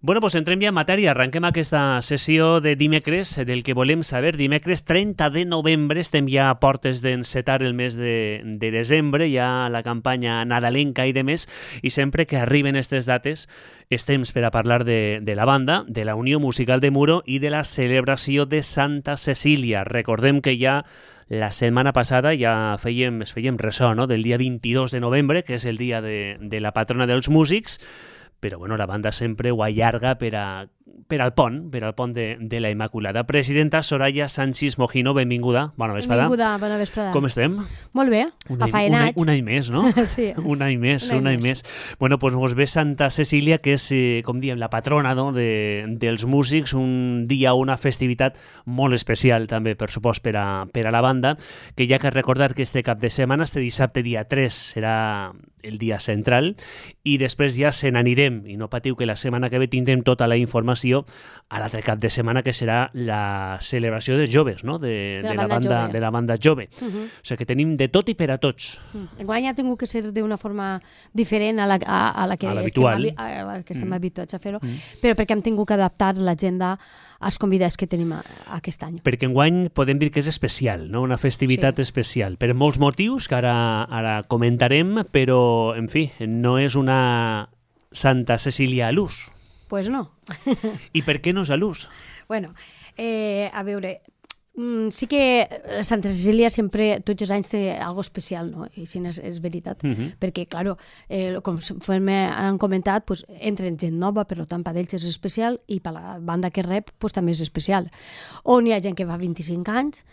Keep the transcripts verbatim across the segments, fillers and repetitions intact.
Bueno, doncs entrem ja en matèria. Arrenquem aquesta sessió de dimecres, del que volem saber. Dimecres trenta de novembre, estem ja a portes d'encetar el mes de, de desembre, ja la campanya nadalenca i de més, i sempre que arriben aquestes dates és temps per a parlar de, de la banda, de la Unió Musical de Muro i de la celebració de Santa Cecília. Recordem que ja la setmana passada ja fèiem, es fèiem ressò, no?, del dia vint-i-dos de novembre, que és el dia de, de la patrona dels músics, però bueno, la banda sempre ho allarga per, a, per al pont, per al pont de, de la Immaculada. Presidenta Soraya Sánchez Mojino, benvinguda. Bona vesprada. Benvinguda, bona vesprada. Com estem? Molt bé, un afaenats. Un, un any més, no? Sí. Un any més, un any, un any més. més. Bueno, doncs mos ve Santa Cecília, que és, eh, com diem, la patrona, no?, de, dels músics, un dia, una festivitat molt especial també, per supost, per a, per a la banda, que ja que recordar que este cap de setmana, este dissabte dia tres, serà el dia central, i després ja se n'anirem, i no patiu que la setmana que ve tindrem tota la informació a l'altre cap de setmana, que serà la celebració dels joves, no?, de, de, la, de, la, banda, de la banda jove. Uh -huh. O sigui que tenim de tot i per a tots. Uh -huh. Enguany ha tingut que ser d'una forma diferent a la, a, a la que a estem, a la que estem uh -huh. habituats a fer-ho, uh -huh. però perquè hem tingut que adaptar l'agenda als convidats que tenim a, a aquest any. Perquè enguany podem dir que és especial, no?, una festivitat sí. especial, per molts motius que ara, ara comentarem, però, en fi, no és una Santa Cecília a l'ús. Pues no. I per què no és a l'ús? Bueno, eh, a veure, sí que Santa Cecília sempre, tots els anys, té algo especial, no? I sí, és, és veritat. Uh -huh. Perquè, clar, eh, com han comentat, pues, entren gent nova, per tant, per ells és especial, i per la banda que rep pues, també és especial. On hi ha gent que fa vint-i-cinc anys,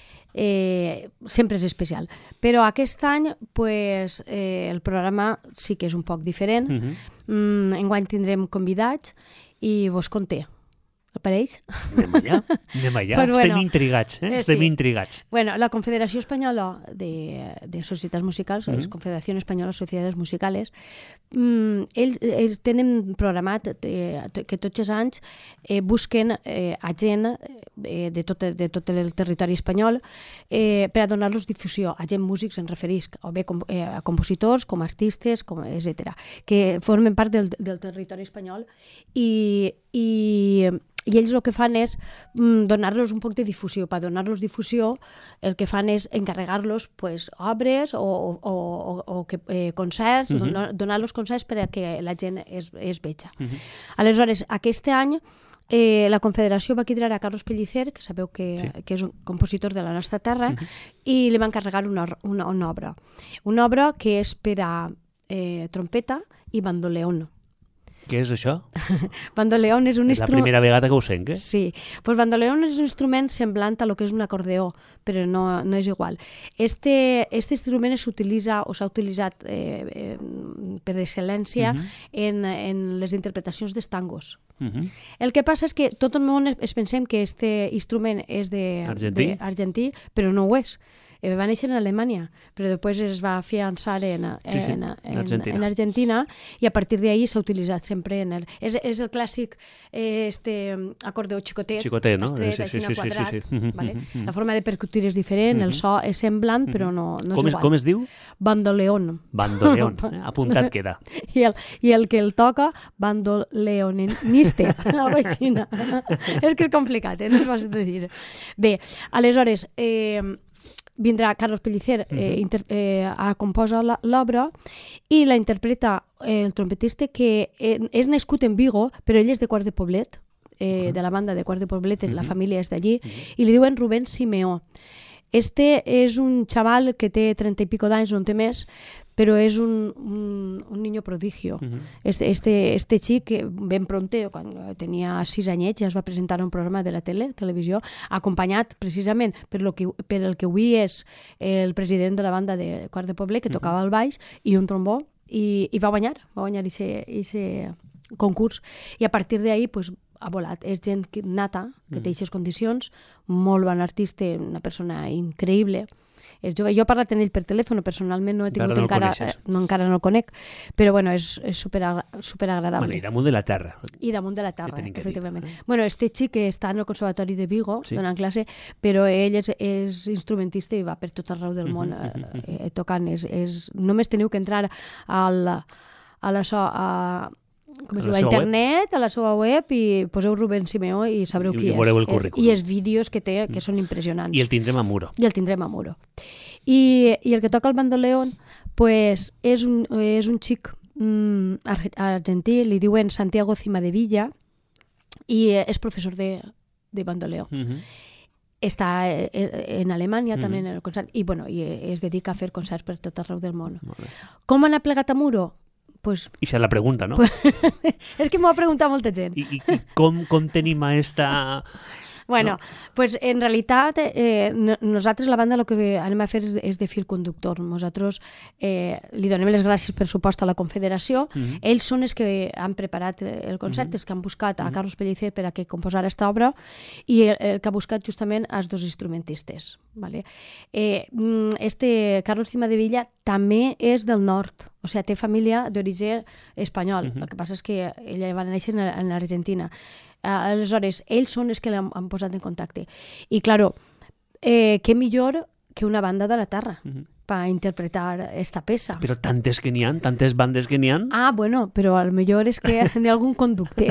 Eh, sempre és especial. Però aquest any pues, eh, el programa sí que és un poc diferent. Uh-huh. mm, enguany tindrem convidats i vos conté. El pareix? Anem allà, anem allà. Pues, bueno, estem intrigats, eh? Estem sí. intrigats. Bueno, la Confederació Espanyola de, de Societats Musicals, uh-huh. la Confederació Espanyola de Societats Musicales, mm, ells, ells tenen programat eh, que tots els anys eh, busquen eh, a gent eh, de, tot, de tot el territori espanyol eh, per a donar-los difusió. A gent músics en referisc, o bé com, eh, a compositors, com a artistes, com, etcètera, que formen part del, del territori espanyol i... i i ells el que fan és mm, donar-los un poc de difusió. Per donar-los difusió, el que fan és encarregar-los pues, obres o, o, o, o que, eh, concerts, uh -huh. donar-los concerts per a que la gent es, es veja. Uh -huh. Aleshores, aquest any eh, la Confederació va cridar a Carlos Pellicer, que sabeu que, sí. que és un compositor de la nostra terra, uh -huh. i li va encarregar una, una, una obra. Una obra que és per a eh, trompeta i bandoleón. Què és això? Bandoleón és un és instrument... la primera vegada que ho sent, eh? Sí. Pues bandoleón és un instrument semblant a lo que és un acordeó, però no, no és igual. Este, este instrument s'utilitza o s'ha utilitzat eh, eh, per excel·lència uh -huh. en, en les interpretacions dels tangos. Uh -huh. El que passa és que tot el món es pensem que este instrument és de, argentí. de argentí, però no ho és. Eh, va néixer en Alemanya, però després es va afiançar en, en, sí, sí. en, en, Argentina. en Argentina i a partir d'ahir s'ha utilitzat sempre en el... És, és el clàssic eh, este acordeó xicotet, xicotet, no? estret, sí, sí, sí, quadrat, sí, sí, sí. Vale? La forma de percutir és diferent, el so és semblant, però no, no és com igual. És, com es diu? Bandoleón. Bandoleón, eh? Apuntat queda. I el, I el que el toca, bandoleonista. És que és complicat, eh? No és fàcil de dir. Bé, aleshores... Eh, vindrà Carlos Pellicer eh, inter, eh, a composar l'obra i la interpreta eh, el trompetista que eh, és nascut en Vigo, però ell és de Quart de Poblet, eh, de la banda de Quart de Poblet, la família és d'allí, i li diuen Rubén Simeó. Este és un xaval que té trenta i pico d'anys, no en té més, però és un, un, un niño prodigio. Uh -huh. Este, este, este xic, ben pronte, quan tenia sis anyets, ja es va presentar a un programa de la tele, televisió, acompanyat precisament per, lo que, per el que avui és el president de la banda de Quart de Poblet, que tocava el baix, i un trombó, i, i va guanyar, va guanyar aquest concurs. I a partir d'ahir, pues, ha volat. És gent nata, que té aquestes condicions, molt bon artista, una persona increïble. És jove. Jo he parlat amb ell per telèfon, personalment no he tingut encara, encara no, encara no el conec, però bueno, és, és super, super agradable. Bueno, i damunt de la terra. I damunt de la terra, efectivament. Dir, eh? Bueno, este xic que està en el Conservatori de Vigo, sí. donant classe, però ell és, és instrumentista i va per tot arreu del món eh, eh, tocant. És, és, només teniu que entrar al, a la so, a, com es diu, a internet, a la seva web, i poseu Rubén Simeó i sabreu qui I veureu el és. currículum. I els vídeos que té, que són impressionants. I el tindrem a Muro. I el tindrem a Muro. I, i el que toca el bandoleón pues, és, un, és un xic mm, argentí, li diuen Santiago Cimadevilla, i és professor de, de bandoleó. Uh-huh. Està en Alemanya, uh-huh, també en el concert, i, bueno, i es dedica a fer concerts per tot arreu del món. Com han aplegat a Muro? Pues, I se la pregunta, no? És que m'ho ha preguntat molta gent. I, i, i com, com tenim a esta... Bueno, no? pues en realitat eh, nosaltres la banda el que anem a fer és, és de fil conductor. Nosaltres eh, li donem les gràcies per supost a la Confederació. Mm-hmm. Ells són els que han preparat el concert, mm-hmm, els que han buscat a Carlos Pellicer per a que composara aquesta obra i el, el que ha buscat justament els dos instrumentistes. Vale? Eh, este Carlos Cimadevilla també és del nord, o sigui, té família d'origen espanyol. Mm-hmm. El que passa és que ella va néixer en, en Argentina. Aleshores, ells són els que l'han han posat en contacte. I, claro, eh, què millor que una banda de la terra uh-huh, per interpretar esta peça. Però tantes que n'hi ha, tantes bandes que n'hi ha... Ah, bueno, però al millor és que n'hi ha algun conducte.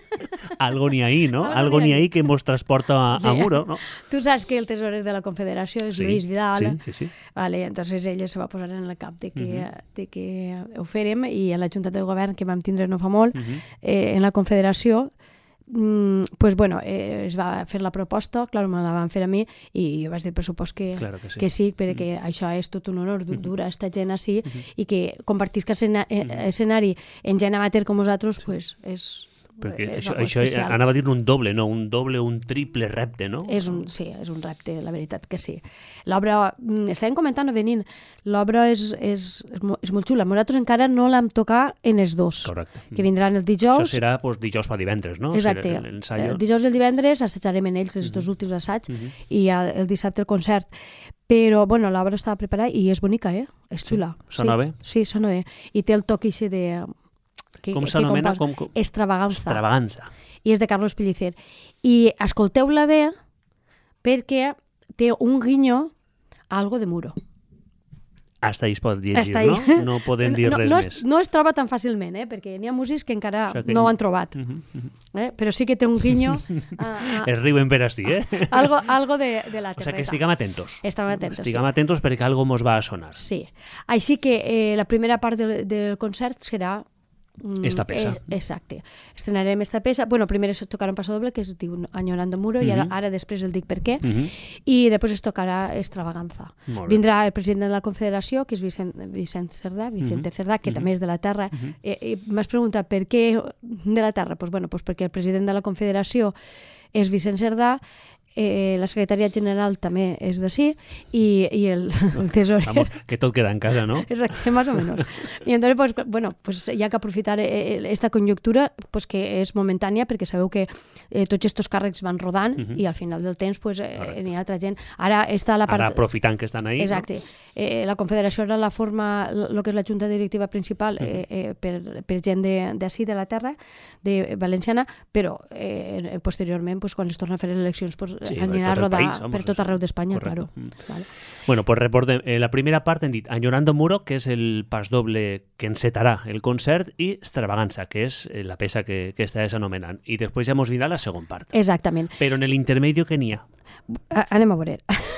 Algo n'hi ha ahí, no? Algo n'hi ha ahí que mos transporta a, a Muro, no? Tu saps que el tesorer de la Confederació és sí, Luis Vidal. Sí, sí, sí. Vale, entonces ella se va posar en el cap de que, uh-huh, de que ho fèrem, i a la Junta de Govern, que vam tindre no fa molt, uh-huh, eh, en la Confederació, Mm, pues bueno, eh, es va fer la proposta, clar, me la van fer a mi i jo vaig dir per supost que, claro que sí, que sí, perquè mm, això és tot un honor dur a esta gent així, mm-hmm, i que compartisca escena, eh, escenari en gent amateur com vosaltres, sí, pues és... Perquè això, això anava a dir un doble, no? Un doble, un triple repte, no? És un, sí, és un repte, la veritat que sí. L'obra, estàvem comentant venint, l'obra és, és, és, molt, és molt xula. Nosaltres encara no l'hem tocat en els dos. Correcte. Que vindran el dijous. Això serà pues, dijous per divendres, no? Exacte. El, el dijous i el divendres assajarem en ells els uh-huh, dos últims assaigs, uh-huh, i el, el dissabte el concert. Però, bueno, l'obra estava preparada i és bonica, eh? És xula. Sí, sona sí, bé? Sí, sona bé. I té el toc ixe de... Que, com s'anomena? Com, com... Extravaganza. Extravaganza. I és de Carlos Pellicer. I escolteu-la bé perquè té un guinyo a algo de Muro. Hasta ahí es pot llegir, ahí. no? No podem dir no, res no més. Es, no es troba tan fàcilment, eh? Perquè n'hi ha músics que encara o sea, que... no ho han trobat. Uh -huh, uh -huh. eh? Però sí que té un guinyo... A, a... Es riuen per així, eh? algo, algo de, de la terreta. O sea, que estiguem atentos. Estiguem atentos, Estiguem sí. atentos perquè algo mos va a sonar. Sí. Així que eh, la primera part del, del concert serà esta peça. Eh, exacte. Estrenarem esta peça. Bueno, primer es tocarà un passo doble que es diu Añorando Muro, uh-huh, i ara, ara després el dic per què, uh-huh, i després es tocarà Extravaganza. Vindrà el president de la Confederació, que és Vicent, Vicent Cerdà, Vicente uh-huh, Cerdà, que uh-huh, també és de la Terra. Uh-huh. Eh, eh, M'has preguntat per què de la Terra? Pues, bueno, pues perquè el president de la Confederació és Vicent Cerdà, eh, la secretària general també és d'ací, i, i el, el tesorer... Vamos, que tot queda en casa, ¿no? Exacte, más o menos. Y entonces, pues, bueno, pues hi ha que aprofitar eh, esta conjuntura, pues, que és momentània, perquè sabeu que eh, tots estos càrrecs van rodant, uh-huh, i al final del temps pues, eh, n'hi ha altra gent. Ara està la part... Ara aprofitant que estan ahí. Exacte. No? Eh, la Confederació era la forma, el que és la Junta Directiva Principal, uh-huh, eh, eh, per, per gent d'ací, de, de la terra, de valenciana, però eh, posteriorment, pues, quan es torna a fer eleccions, pues, sí, anirà a rodar país, vamos, per tot arreu d'Espanya, claro. Mm. Vale. Bueno, pues recordem, eh, la primera part hem dit Añorando Muro, que és el pas doble que encetarà el concert, i Extravaganza, que és la peça que, que estàs anomenant. I després ja mos dirà la segona part. Exactament. Però en l'intermedi què n'hi ha? Anem a veure.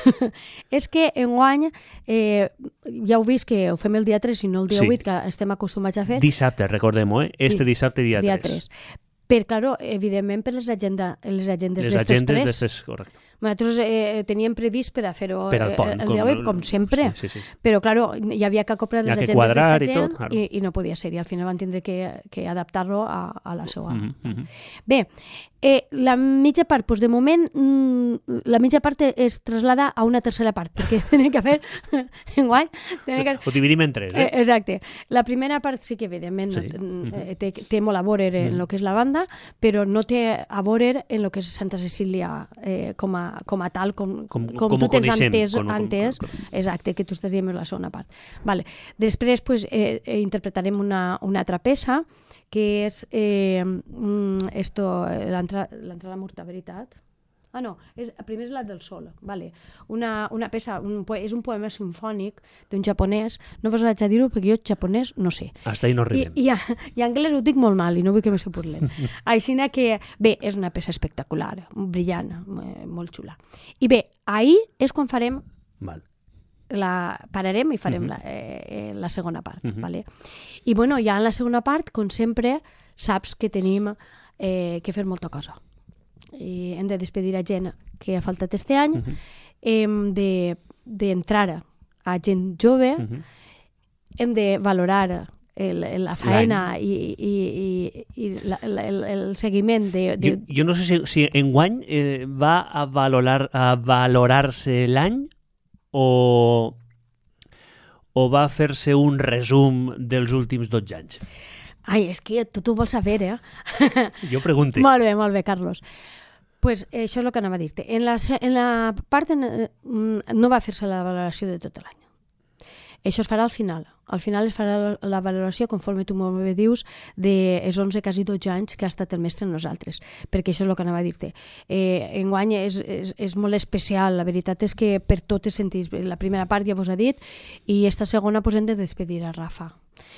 És que enguany, eh, ja heu vist que ho fem el dia tres i no el dia sí, vuit, que estem acostumats a fer. Dissabte, recordem-ho, eh? Este dissabte dia, dia tres. tres. Per, claro, evidentment, per les, agenda, les agendes les d'estes agendes tres. D'estes, correcte. Nosaltres eh, teníem previst per a fer-ho per al pont, el dia vuit, com, com sempre, sí, sí, sí. Però, claro, hi havia que acoplar les agendes d'esta gent i, tot, claro. i, i no podia ser, i al final van tindre que, que adaptar-lo a, a la seva. Mm -hmm. Bé, eh, la mitja part, doncs de moment, mm, la mitja part es traslada a una tercera part, perquè tenen que fer enguany... Sí, que... Ho dividim en tres, eh? eh? Exacte. La primera part sí que, evidentment, sí. no, eh, té, té molt a veure en el que és la banda, però no té a veure en el que és Santa Cecília eh, com a com a tal, com, com, com, com tu tens entès, com, entès com, com, com. exacte, que tu estàs dient la segona part. Vale. Després pues, eh, eh, interpretarem una, una altra peça, que és eh, esto, l'entrada a la morta veritat. Ah, no, és, primer és la del sol. Vale. Una, una peça, un, és un poema sinfònic d'un japonès. No vos haig de dir-ho perquè jo japonès no sé. Hasta ahí no arribem. I, i, i anglès ho dic molt mal i no vull que me se parlem. Així que, bé, és una peça espectacular, brillant, molt xula. I bé, ahir és quan farem... Val. La, pararem i farem uh-huh. la, eh, la segona part. Uh-huh. Vale? I bueno, ja en la segona part, com sempre, saps que tenim eh, que fer molta cosa. I hem de despedir a gent que ha faltat este any, uh-huh. hem de d'entrar a gent jove, uh-huh. hem de valorar el, la faena i, i, i, i la, la, el, el seguiment de... de... Jo, jo no sé si, si enguany eh, va a, valorar, a valorar-se l'any o, o va fer-se un resum dels últims dotze anys. Ai, és que tu, tu vols saber, eh? Jo pregunto. Molt bé, molt bé, Carlos. Pues eh, això és el que anava a dir-te. En la, en la part en, no va fer-se la valoració de tot l'any. Això es farà al final. Al final es farà la, la valoració, conforme tu molt bé dius, dels onze, quasi dotze anys que ha estat el mestre en nosaltres. Perquè això és el que anava a dir-te. Eh, enguany és, és, és molt especial. La veritat és que per totes sentís. La primera part ja vos ha dit i esta segona pues, hem de despedir a Rafa.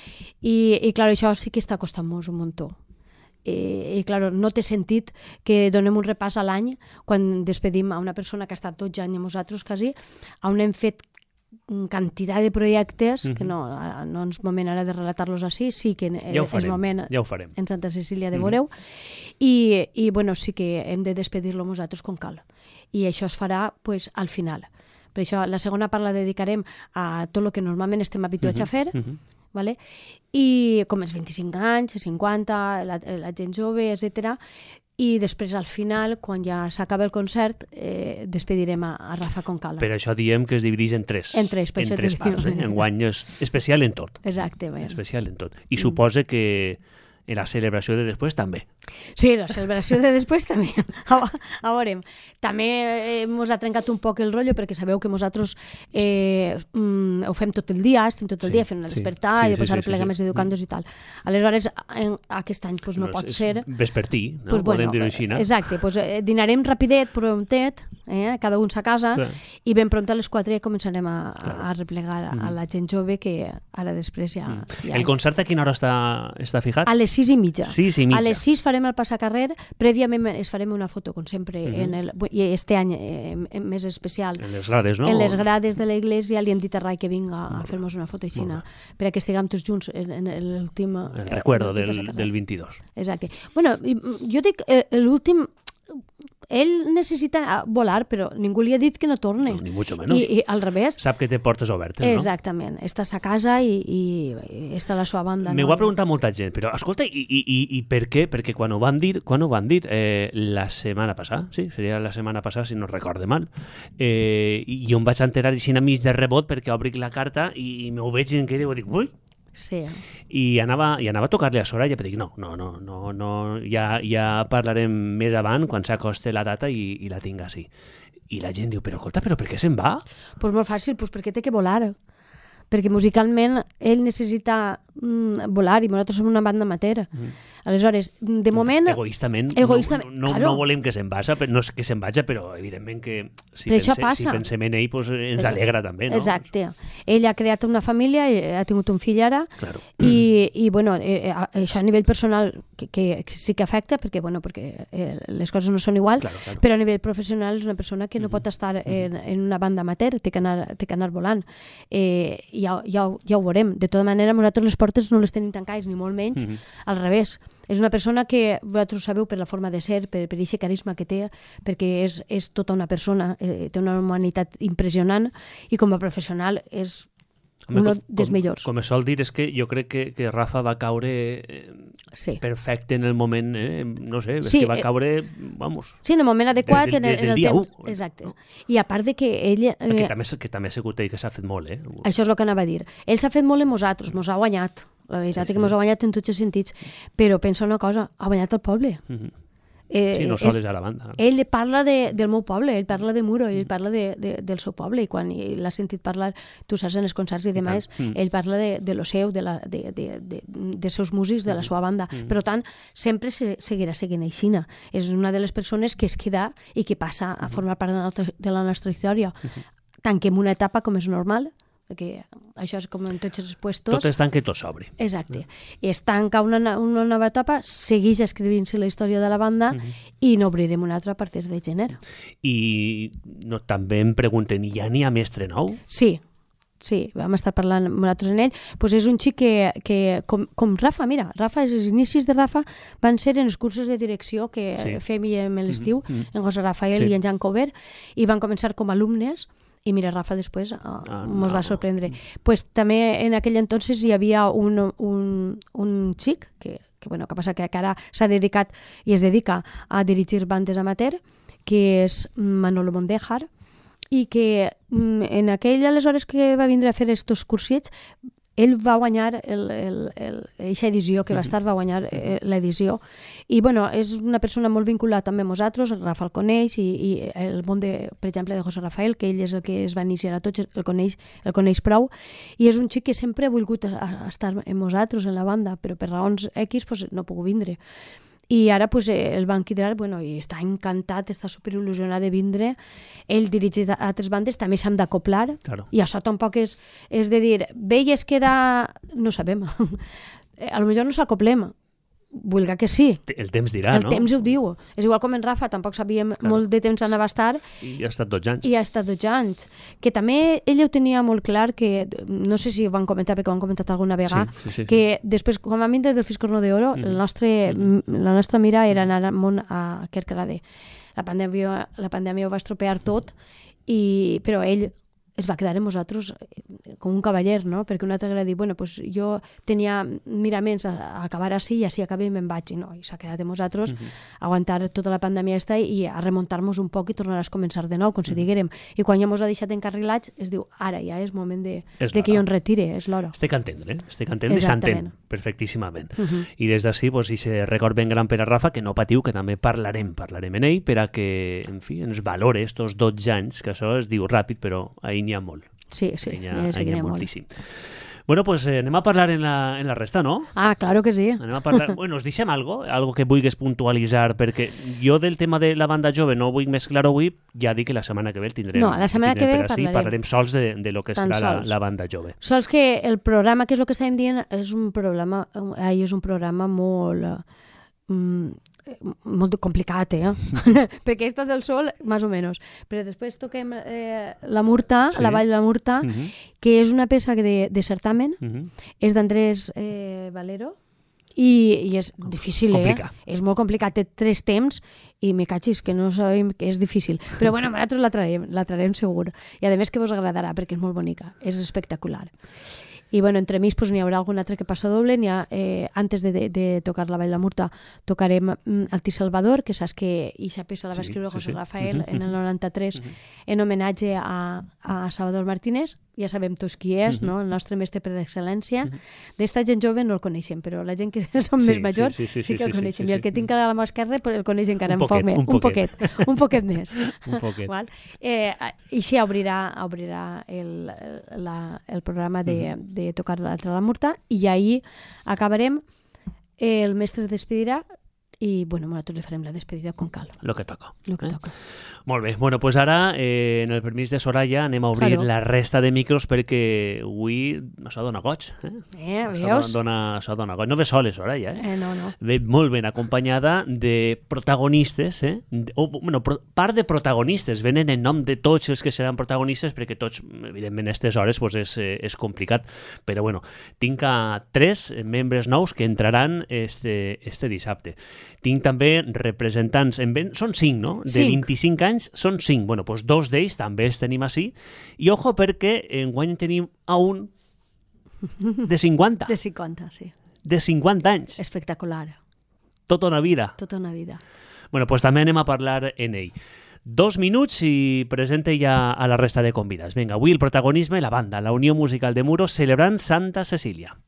I, i clar, això sí que està costant-nos un muntó. I, i clar, no té sentit que donem un repàs a l'any quan despedim a una persona que ha estat dotze anys amb nosaltres quasi, on hem fet quantitat de projectes, uh-huh. que no, no ens moment ara de relatar-los així, sí que ja ho farem, és moment ja ho farem. En Santa Cecília de Boreu, uh-huh. i, i bueno, sí que hem de despedir-lo nosaltres com cal. I això es farà pues, al final. Per això la segona part la dedicarem a tot el que normalment estem habituats uh-huh. a fer, uh-huh. vale? I com els vint-i-cinc anys, cinquanta, la, la gent jove, etcètera. I després, al final, quan ja s'acaba el concert, eh, despedirem a, a Rafa con cal. Per això diem que es divideix en tres. En tres, per en això tres parts. Eh? Enguany és especial en tot. Exactament. Especial en tot. I mm. suposa que en la celebració de després també. Sí, la celebració de després també. A, a veure, també eh, mos ha trencat un poc el rotllo perquè sabeu que nosaltres eh, mm, ho fem tot el dia, estem tot el sí, dia fent el despertar sí, sí, i després sí, ara pleguem sí, sí. els educandos mm. i tal. Aleshores, en, aquest any pues, no, no pot és ser... Vespertí, no? Pues, bueno, podem dir-ho així, no? Exacte, pues, eh, dinarem rapidet, promptet, eh, cada un a casa, clar. I ben pront a les quatre ja començarem a, a, a replegar a, a la gent jove que ara després ja... Mm. ja el concert a quina hora està, està fijat? A les sis i mitja. sis i mitja. A les sis farem el passacarrer, prèviament es farem una foto, com sempre, uh-huh. en el, i este any eh, més especial. En les grades, no? En les grades de l'església li hem dit a Rai que vinga a fer-nos una foto així, perquè estiguem tots junts en, en l'últim... El recuerdo eh, del, del vint-i-dos. Exacte. Bueno, jo dic, eh, l'últim... Ell necessita volar, però ningú li ha dit que no torni. No, ni mucho menos. I, i al revés. Sap que té portes obertes, no? Exactament. Estàs a casa i, i, i està a la seva banda. M'ho no? ha preguntat molta gent, però escolta, i, i, i, i per què? Perquè quan ho van dir, quan ho van dir eh, la setmana passada, sí, seria la setmana passada, si no recorde mal, eh, i jo em vaig enterar així a mig de rebot perquè obric la carta i, i m'ho veig en què i dic, ui, sí. I anava, i anava a tocar-li a Soraya, però dic, no, no, no, no, no ja, ja parlarem més avant, quan s'acoste la data i, i la tinc així. I la gent diu, però escolta, però per què se'n va? Doncs pues molt fàcil, pues perquè té que volar. Perquè musicalment ell necessita mm, volar i nosaltres som una banda amateur. Mm. Aleshores, de moment... Egoístament, egoístament no, no, claro. no volem que se'n vagi, no és que se'n vagi, però evidentment que si, però pense, si pensem en ell pues, ens alegra també, no? Exacte. Ell ha creat una família, ha tingut un fill ara, claro. i, i bueno, eh, això a nivell personal que, que sí que afecta, perquè, bueno, perquè eh, les coses no són igual, claro, claro. però a nivell professional és una persona que no uh-huh. pot estar en, en una banda amateur, té que anar, té que anar volant. Eh, ja, ja, ja ho veurem. De tota manera, nosaltres les portes no les tenim tancades, ni molt menys, uh-huh. al revés. És una persona que vosaltres sabeu per la forma de ser, per, per aquest carisma que té, perquè és, és tota una persona, eh, té una humanitat impressionant i com a professional és Home, un com, dels com, millors. Com es sol dir, és que jo crec que, que Rafa va caure eh, sí. perfecte en el moment, eh, no sé, és sí, que va caure, vamos... Sí, en el moment adequat, des del, des del en el, dia temps. u. Exacte. No? I a part de que ell... Eh, que també, que també ha sigut ell que s'ha fet molt, eh? Això és el que anava a dir. Ell s'ha fet molt en nosaltres, mos ha guanyat. La veritat sí, sí. és que mos ha guanyat en tots els sentits. Però pensa una cosa, ha guanyat el poble. Uh-huh. Eh, sí, no sols és a la banda. Ell parla de, del meu poble, ell parla de Muro, ell parla de, de, del seu poble, i quan l'ha sentit parlar, tu saps, en els concerts i demés, mm. ell parla de, de lo seu, de, la, de, de, de, de seus músics, de la seva banda. Mm. Per tant, sempre se, seguirà seguint aixina. És una de les persones que es queda i que passa a formar part de la nostra, de la nostra història. Mm. Tanquem una etapa com és normal, perquè això és com en tots els puestos. Tot es tanca i tot s'obre. Exacte. I es tanca una, una nova etapa, segueix escrivint-se la història de la banda uh -huh. i n'obrirem una altra a partir de gener. I no, també em pregunten, ja n'hi ha mestre nou? Sí, sí, vam estar parlant amb nosaltres en ell. Pues és un xic que, que com, com Rafa, mira, Rafa, els inicis de Rafa van ser en els cursos de direcció que sí. fem i en l'estiu, uh -huh. en José Rafael sí. i en Jan Cover, i van començar com a alumnes. I mira, Rafa després uh, ah, mos no. va sorprendre. Pues també en aquell entonces hi havia un, un, un xic que, que, bueno, que passa que ara s'ha dedicat i es dedica a dirigir bandes amateur, que és Manolo Mondejar, i que en aquell aleshores que va vindre a fer estos cursets, ell va guanyar aquesta edició que va estar, va guanyar eh, l'edició. I, bueno, és una persona molt vinculada també amb nosaltres, Rafa el coneix, i, i el món, de, per exemple, de José Rafael, que ell és el que es va iniciar a tots, el coneix, el coneix prou, i és un xic que sempre ha volgut estar amb nosaltres, en la banda, però per raons X pues, no ha pogut vindre. I ara pues, el van quedar, bueno, i està encantat, està superil·lusionat de vindre. Ell dirigit a altres bandes, també s'han d'acoplar, claro. I això tampoc és, és de dir, bé, i es queda... No sabem. A lo millor no s'acoplem. Vulga que sí. El temps dirà, el no? El temps ho diu. És igual com en Rafa, tampoc sabíem claro. molt de temps anava a estar. I ha estat dotze anys. I ha estat dotze anys. Que també ell ho tenia molt clar, que no sé si ho van comentar, perquè ho han comentat alguna vegada, sí, sí, sí, que sí. després, quan vam vindre del Fiscorno d'Oro, mm. el nostre, mm. la nostra mira era anar al món a Kerkrade. La pandèmia, la pandèmia ho va estropear tot, i, però ell es va quedar amb nosaltres com un cavaller, no? Perquè un altre va dir, bueno, pues jo tenia miraments a, a acabar així i així acabem i me'n vaig, i no, i s'ha quedat amb nosaltres uh -huh. a aguantar tota la pandèmia esta i a remuntar-nos un poc i tornar a començar de nou, com si uh -huh. diguérem. I quan ja mos ha deixat encarrilats, es diu, ara ja és moment de, de que jo em retire, és l'hora. Estic entendre, eh? Estic entendre i s'entén perfectíssimament. Uh -huh. I des d'ací, pues, i se record ben gran per a Rafa, que no patiu, que també parlarem, parlarem en ell, per a que, en fi, ens valore estos dotze anys, que això es diu ràpid, però ahir n'hi ha molt. Sí, sí, n'hi ha, n'hi ha moltíssim. Bueno, pues eh, anem a parlar en la, en la resta, no? Ah, claro que sí. Anem a parlar... Bueno, us deixem algo, algo que vulguis puntualitzar, perquè jo del tema de la banda jove no ho vull més clar avui, ja dic que la setmana que ve el tindrem. No, la setmana que ve parlarem. Parlarem sols de, de lo que serà la, la banda jove. Sols que el programa, que és el que estàvem dient, és un programa, ai, és un programa molt... Mm, molt complicat, eh? Perquè esta del sol, més o menys. Però després toquem eh, la Murta, sí. la Vall de la Murta, uh -huh. que és una peça de, de certamen, uh -huh. és d'Andrés eh, Valero, i, i és difícil, complicat. eh? És molt complicat, té tres temps, i me catxis que no sabem que és difícil. Però bueno, nosaltres la traiem, la traiem segur. I a més que vos agradarà, perquè és molt bonica, és espectacular. I bueno, entre mig pues, n'hi haurà algun altre que passa doble. N'hi ha, eh, antes de, de, de tocar la Vall de la Murta, tocarem mm, Alti Salvador, que saps que eixa peça la va escriure sí, José sí, sí. Rafael uh-huh, en el noranta-tres uh-huh. en homenatge a, a Salvador Martínez. Ja sabem tots qui és, uh-huh. no? El nostre mestre per excel·lència. Uh-huh. D'esta gent jove no el coneixem, però la gent que som sí, més majors sí, sí, sí, sí que el coneixem. Sí, sí, sí, I el que tinc a la mà esquerra el coneix encara un, un poquet, poc més. Un, un poquet, un poquet més. Un poquet. Val? Eh, I sí, obrirà, obrirà el, la, el programa de, uh-huh. de tocar l'altra la Murta, i ahir acabarem, el mestre es despedirà i, bueno, nosaltres li farem la despedida com cal. Lo que toca. Lo que eh? toca. Molt bé. Bueno, pues ara, eh, en el permís de Soraya, anem a obrir claro. la resta de micros perquè avui s'ha donat goig. Eh, eh veus? S'ha donat goig. No ve sola, Soraya, eh? eh no, no. Ve molt ben acompanyada de protagonistes, eh? O, bueno, pro, part de protagonistes. Venen en nom de tots els que seran protagonistes, perquè tots, evidentment, a aquestes hores pues, és, és complicat. Però, bueno, tinc a tres membres nous que entraran este, este dissabte. Tinc també representants, en ben, són cinc, no? De cinc. vint-i-cinc anys són cinc. Bueno, doncs dos d'ells també els tenim així. I ojo perquè enguany tenim a un de cinquanta. De cinquanta, sí. De cinquanta anys. Espectacular. Tota una vida. Tota una vida. Bueno, doncs també anem a parlar en ell. Dos minuts i presente ja a la resta de convidats. Vinga, avui el protagonisme, la banda, la Unió Musical de Muro, celebrant Santa Cecília.